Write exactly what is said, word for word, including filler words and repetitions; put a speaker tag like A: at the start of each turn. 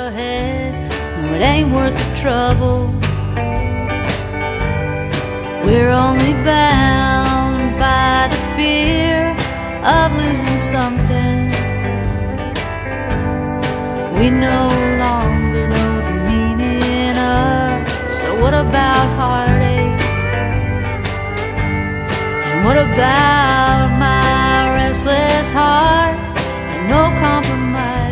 A: ahead. No, it ain't worth the trouble. We're only bound by the fear of losing something we no longer know the meaning of. So what about heartache? And what about my restless heart and no compromise?